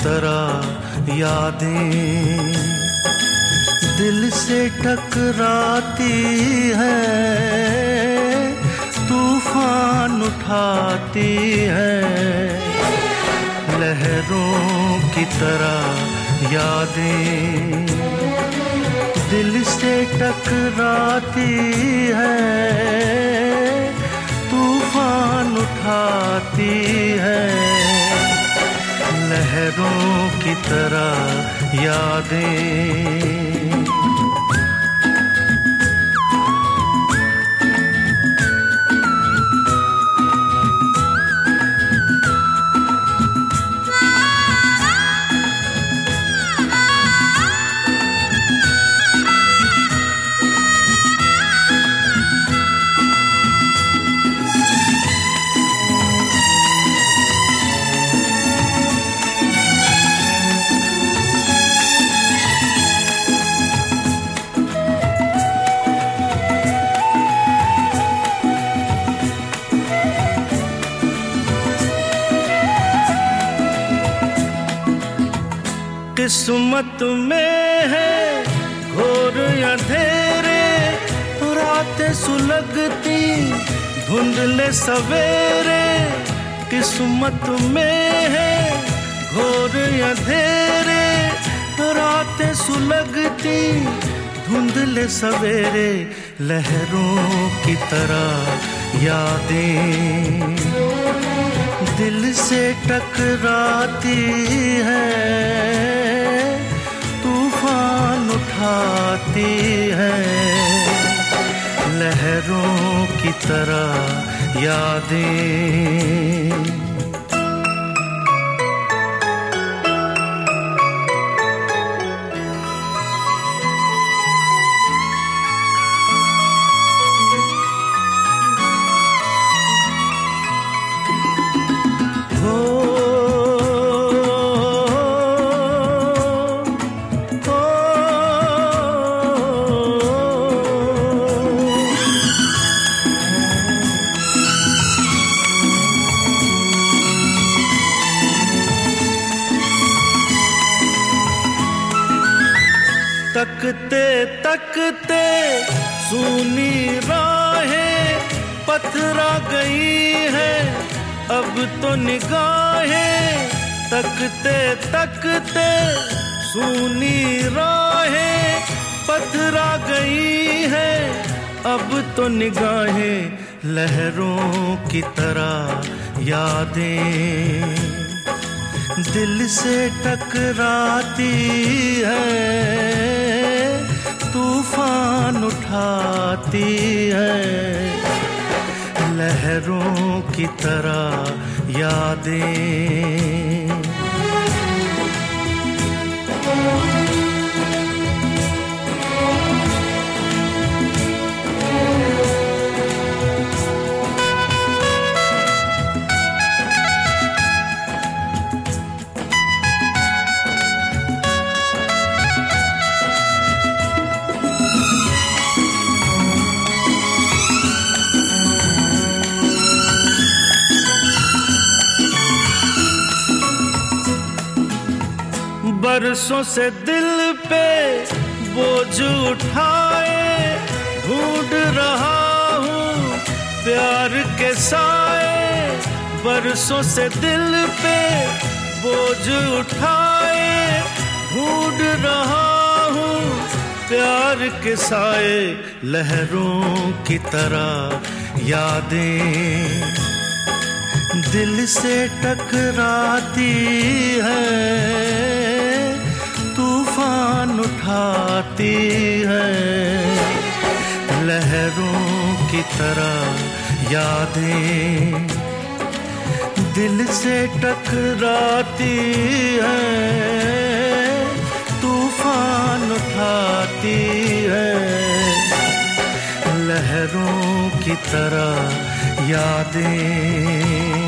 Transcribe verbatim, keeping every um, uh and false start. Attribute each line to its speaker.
Speaker 1: तरह यादें दिल से टकराती है, तूफान उठाती है। लहरों की तरह यादें दिल से टकराती है, तूफान उठाती है। लहरों की तरह यादें। किस्मत में है घोर अंधेरे, रातें सुलगती धुंधले सवेरे। किस्मत में है घोर अंधेरे, रातें सुलगती धुंधले सवेरे। लहरों की तरह यादें दिल से टकराती है, तूफान उठाती है। लहरों की तरह यादें। तकते तकते सूनी राहें पथरा गई है अब तो निगाहें। तकते तकते सूनी राहें पथरा गई है अब तो निगाहें। लहरों की तरह यादें दिल से टकराती है, तूफान उठाती है। लहरों की तरह यादें। बरसों से दिल पे बोझ उठाए ढूंढ रहा हूँ प्यार के साए। बरसों से दिल पे बोझ उठाए ढूंढ रहा हूँ प्यार के साए। लहरों की तरह यादें दिल से टकराती है, तूफान उठाती है। लहरों की तरह यादें दिल से टकराती है, तूफान उठाती है। लहरों की तरह यादें।